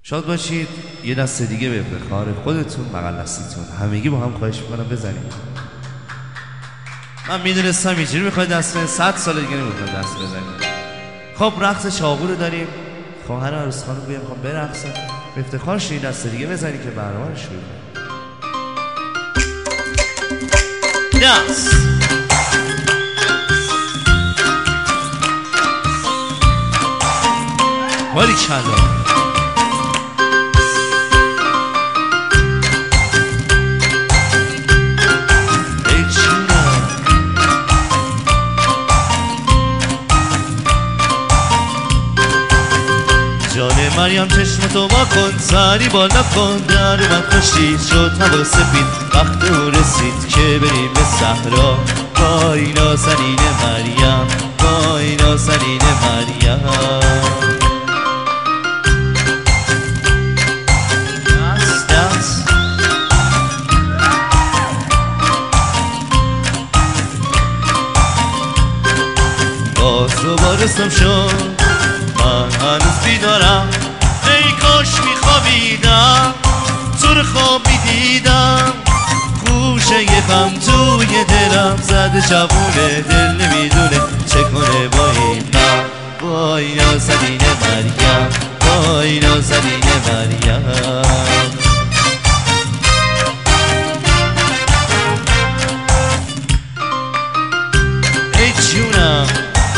شاد باشید. یه دست دیگه به افتخار خودتون، بغل دستیتون همگی با هم خواهش میکنم بزنید. من میدونستم اینجوری میخواید دست بزنید، 100 سال دیگه نمیخواید دست بزنید. خب رقص چاقو رو داریم. خواهر عروس خانم بیان میخوام برقصن، به افتخارش این دست دیگه بزنید که برنامه رو شروع کنیم. دست باریکلا. جان مریم چشمتو وا کن، سری بالا کن، در اومد خوشی شد هوا سفید، وقت او رسید که بریم به صحرا. وای نازنین مریم، وای نازنین مریم. دست دست باز دوباره صبح شد، من هنوز بیدارم. ای کاش میخوابیدم، تو رو خواب میدیدم. گوشه یه غم توی دلم زده، جوونه دل نمیدونه چه کنه با این غم. وای نازنین مریم، وای نازنین مریم. ای جونم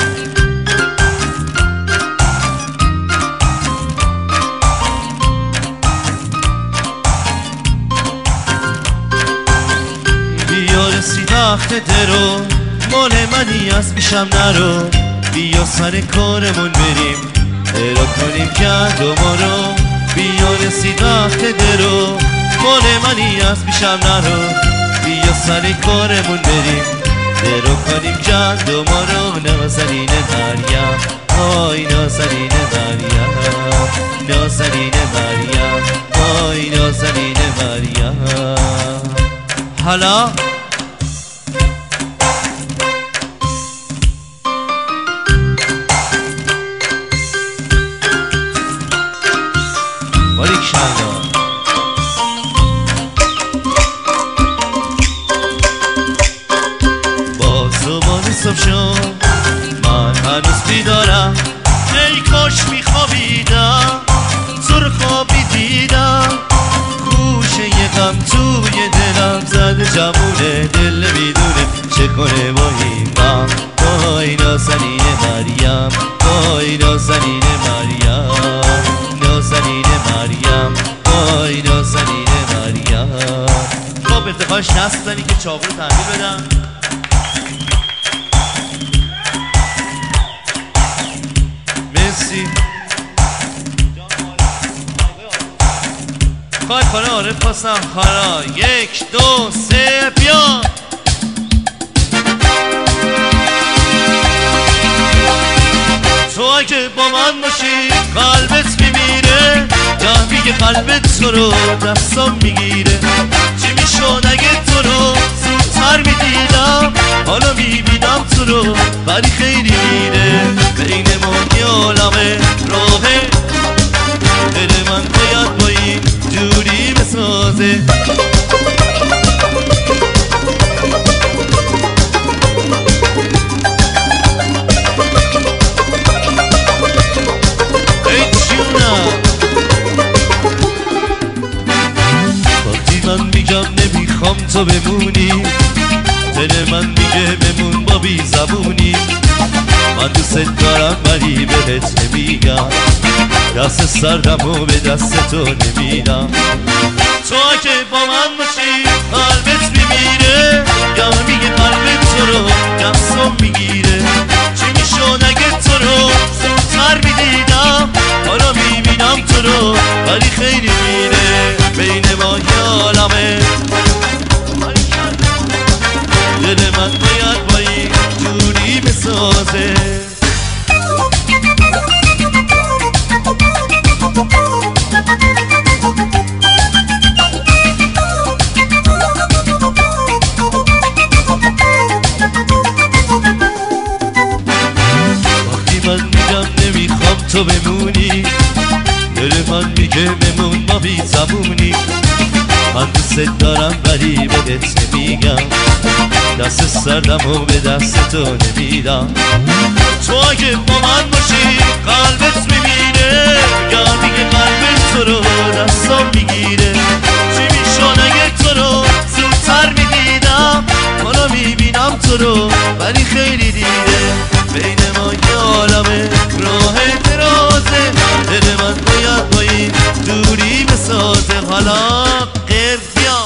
رسید وقت درو، مال منی از پیشم نرو. بیا سر کارمون بریم، ارا کنیم گندما رو. بیا رسید وقت درو، مال منی از پیشم نرو. بیا سر کارمون بریم، ارا کنیم گندما رو. نازنین مریم، وای نازنین مریم، نازنین مریم، وای نازنین مریم. حالا باریکلا. باز دوباره صبح شد، من هنوز بیدارم. ای کاش میخوابیدم، تو رو خوابی دیدم. گوشه یه غم توی دلم زده، جوونه دل نمیدونه چه کنه با این غم. وای نازنین مریم، وای نازنین مریم، نازنین مریم، وای نازنین مریم. خب به افتخارش دست بزنی که چاقو رو تحویل بدم. مرسی. خواهد خانه عارف خواستم خارا. 1 2 3 بیا. تو اگه با من باشی قلبت میمیره، گه میگه قلبت تو رو دستم میگیره. چی میشد اگه تو رو زودتر میدیدم، حالا میبینم تو رو ولی خیلی میره. بین ما یه عالمه راهه، دل من باید با این جوری بسازه. وقتی من میگم نمیخوام تو بمونی، دل من میگه بمون با بی زبونی. من دوست دارم ولی بهت نمیگم، دست سردمو به دست تو نمیدم. تو اگه با من باشی قلبت میمیره، یا میگه قلبت تو رو دستم میگیره. چی میشد اگه تو رو زودتر میدیدم، حالا میبینم تو رو ولی خیلی میره. بین ما یه عالمه، دل من باید با این جوری بسازه. وقتی من میگم نمیخوام تو بمونی، دل من میگه میگه بمون ما بی زبونی. من دوست دارم ولی بهت نمیگم، دست سردم و به دست تو نمیدم. تو اگه با من باشی قلبت میبینه، گرمی قلبت تو رو دستم میگیره. چی میشون اگه تو رو زودتر میدیدم؟ حالا میبینم تو رو ولی خیلی دیره. بین ما یه عالمه راه درازه، دل من باید با این دوری بسازه. حالا غیر بیا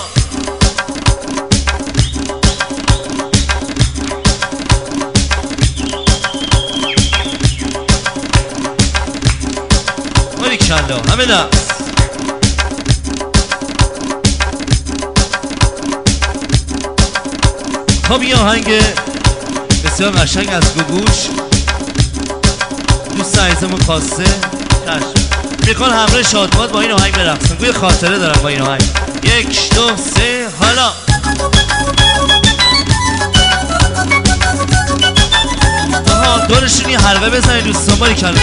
باریکلا همه دست. خب یه آهنگ بسیار قشنگ از گوگوش دوست عزیزمون خواسته میخوان همراه شادماد با این آهنگ برقصن. گوی خاطره دارم با این آهنگ. 1 2 3 حالا آها دورشون یه حلقه بزنید دوستان. باریکلا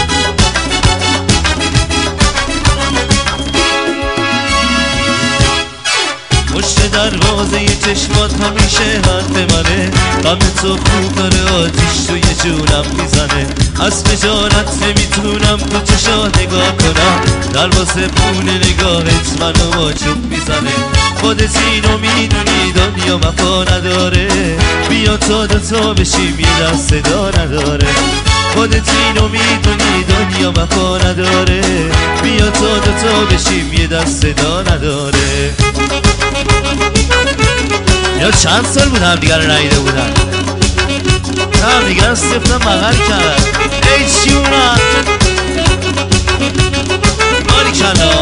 پشت دروازه چشمات همیشه حرف منه، غم تو خوب داره آتیش توی جونم میزنه. از خجالت نمیتونم تو چشات نگاه کنم، دروازه پونه نگاهت منو با چوب میزنه. خودت اینو میدونی دنیا وفا نداره، بیا تا دوتا بشیم یه دست صدا نداره. خودت اینو میدونی دنیا وفا نداره، بیا تا دوتا بشیم یه دست صدا نداره. یا چند سال بود هم دیگر رو ندیده بودن، هم دیگر رو سفتن بغل کردن. ای چیونا باریکلا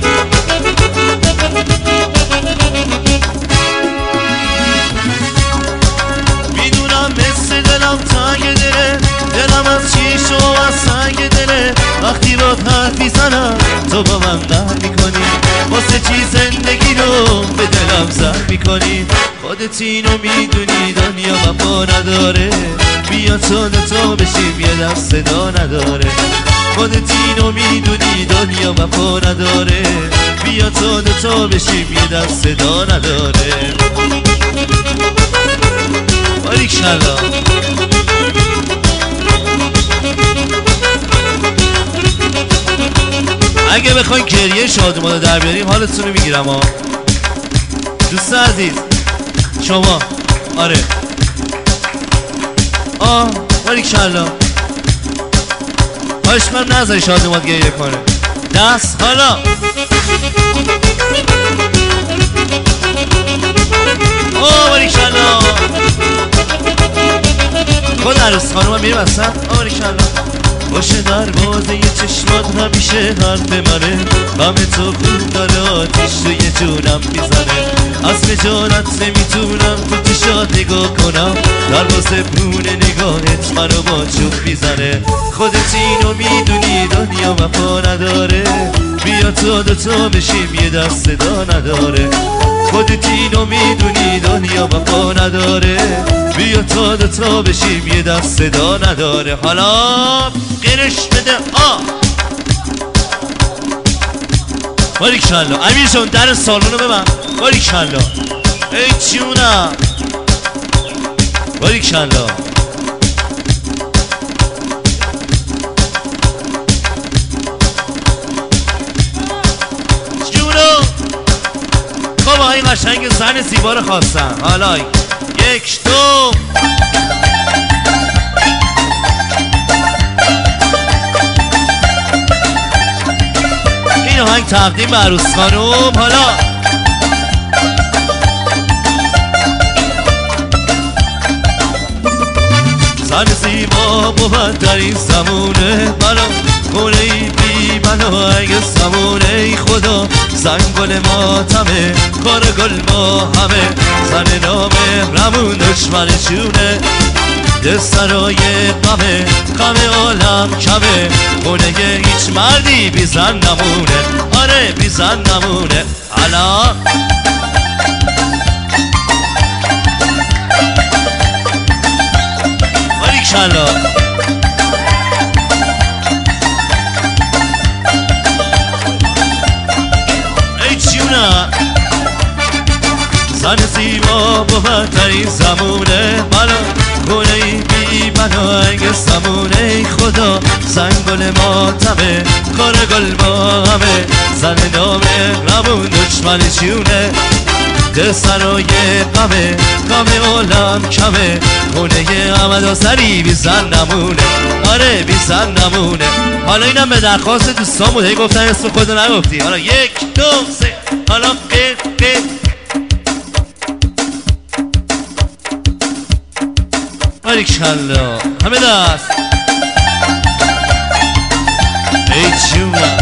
میدونم مثل دلم تنگ دله، دلم از چیش و از سنگ دله. وقتی با حرف میزنم تو با من قهر میکنی، واسه چی زندگی رو به دلم زهر میکنی. خودت اینو میدونی دنیا وفا نداره، بیا تا دوتا بشیم یه دست صدا نداره. خودت اینو میدونی دنیا وفا نداره، بیا تا دوتا بشیم یه دست صدا نداره. باریکلا اگه بخواین گریه شادمانو در بیاریم حالتون رو میگیرم ها دوست عزیز. شما آره باریکلا خواهش من نذاری شادمان گریه کنه. دست حالا باریکلا خود عروس خانوم هم میریم اصلا. باریکلا باشه دروازه یه چشمات همیشه حرف منه، غم تو خوب داره آتیش توی جونم میزنه. از خجالت نمیتونم تو چشات نگاه کنم، دروازه پونه نگاهت منو با چوب میزنه. خودت اینو میدونی دنیا وفا نداره، بیا تا دوتا بشیم یه دست صدا نداره. خودت اینو میدونی دنیا وفا نداره، بیا تا دوتا بشیم یه دست صدا نداره. حالا قرش بده باریکلا امیر جان در سالونو ببند. باریکلا ای چیونا باریکلا جونو. خب آقای قشنگ زن زیبا رو خواستن. حالا 1 2 این آهنگ تقدیم به عروس خانوم. حالا زن زیبا بود در این زمونه، منو خونه ای بی منو اگه زمونه. ای خدا زن گل ماتمه، کار گل با همه. زن نامهرمون دشمن جونه، ده سرای غمه، غم عالم کمه. خونه هیچ مردی بی زن نمونه، آره بی زن نمونه. حالا باریکلا زن زیبا بومترین زمونه بلا خونه ای بی بناهنگ سمونه خدا زنگل ماتمه کار گل با همه زن نامه رمون دشمن چیونه ده سرای قمه قمه عالم کمه خونه احمد آسری بی زن نمونه آره بی زن نمونه حالا اینم به درخواست دوستان بود هی گفتن اسم خودو نگفتی حالا 1 2 3 حالا قیر باریکالله همه دست ای جونم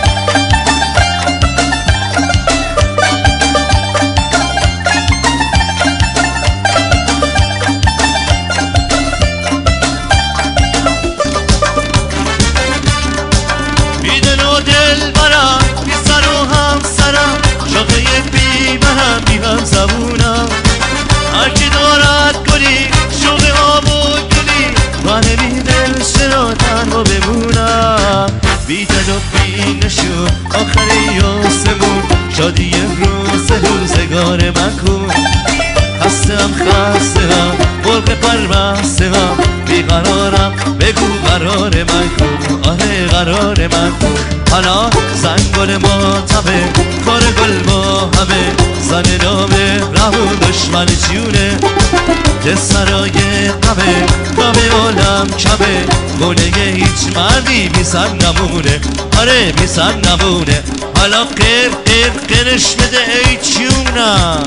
بیدن و دل برم بی سر و هم سرم شاقه بی منم بی هم زبونم هرکی دارد گلی شوق آب و گلی من بی دل چرا تنها بمونم بی دل و بی نشون آخر یاسمون شادی روزگار من کن خستم مرغ پرمستم بیقرارم بگو قرار من کن آره قرار من کن حالا زنگل ماتمه کار گل با همه زن نامه رمون دشمن جونه ده سرای قمه عالم کمه خونه هیچ مردی بی سر نمونه آره بی سر نمونه حالا قرش بده ای جونم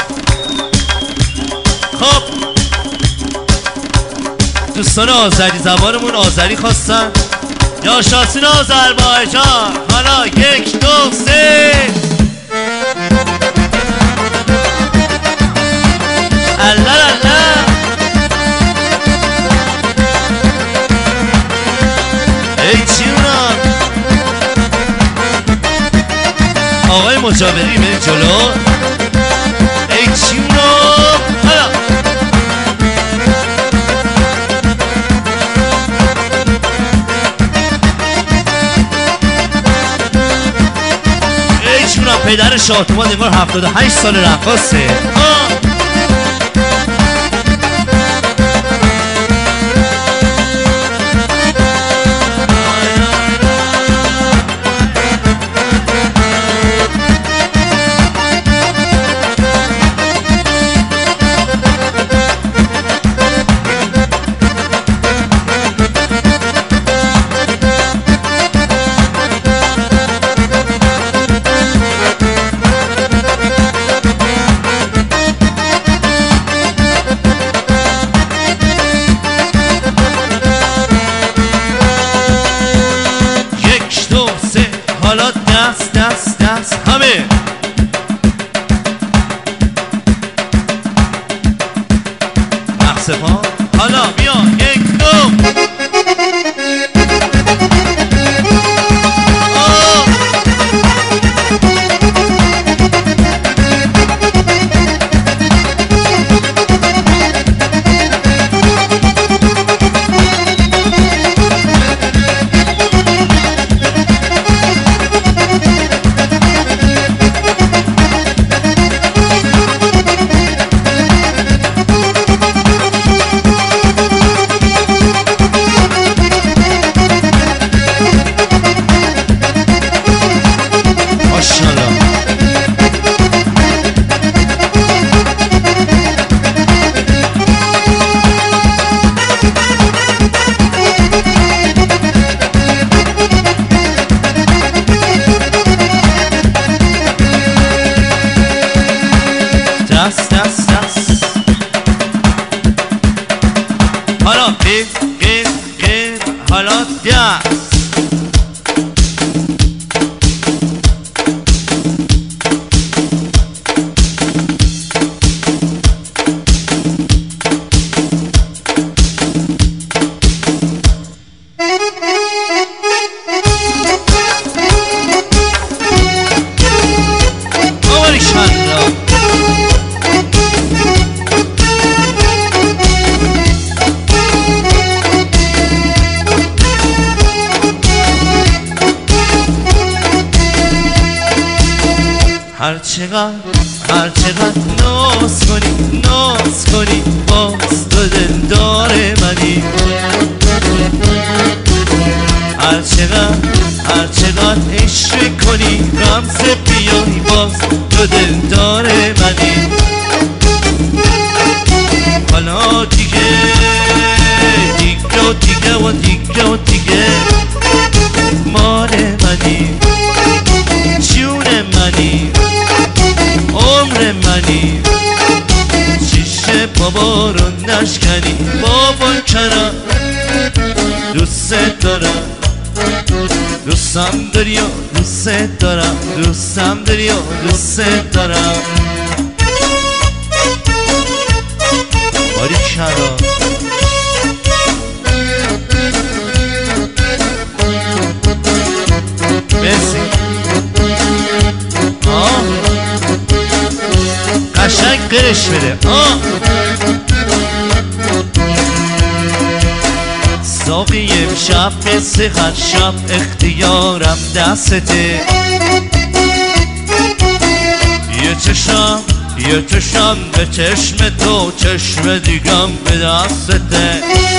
خب دوستان آذری زبانمون آذری خواستن یا شاسین آذربایجان حالا 1 2 3 الله ای جونم آقای مجاوری به جلو ای جونم حالا ای جونم پدر شاطمان انگار 78 سال رقاصه حالا دست همه رقص پا حالا بیا 1 2 دست حالا قیر حالا دست هر چقدر هر چقدر ناز کنی ناز کنی باز تو دلدار منی هر چقدر عشق کنی غمزه بیای باز تو دلدار منی حالا دیگه دیگه و دیگه و دیگه و دیگه مال منی جون منی عمر منی شیشه بابا رو نشکنی بابا چرا دوست دارم دوستم داری و دوست دارم دوستم داری و دوست دارم باری چرا مرسی قشنگ قرش بده ساقی امشب مثل هر شب اختیارم دسته یه چشم به چشم تو چشم دیگم به دسته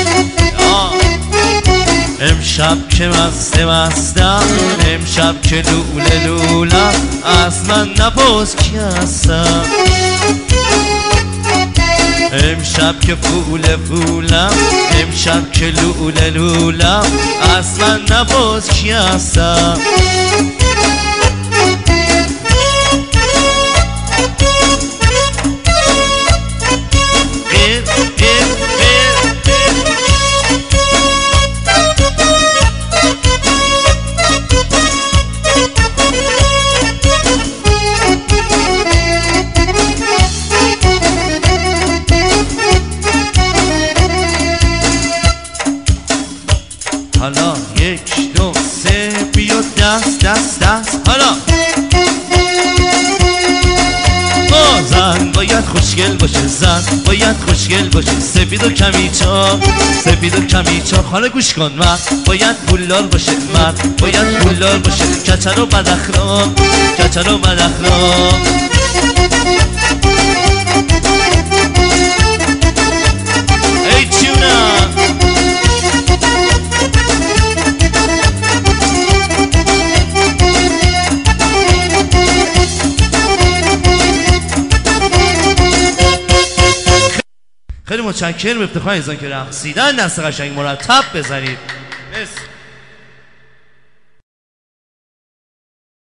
امشب که مستم امشب که لوله لولم از من نپرس کی هستم امشب که فولم امشب که لوله لولم از من نپرس کی هستم حالا یک دو سه بیا دست حالا زن باید خوشگل باشه زن باید خوشگل باشه سفید و کمیچا حالا گوش کن مرد باید پولدار باشه مرد باید پولدار باشه کچل و بداخلاق ای جونم خیلی متشکرم افتخار عزیزان که رقصیدن دست قشنگ مرتب بزنید.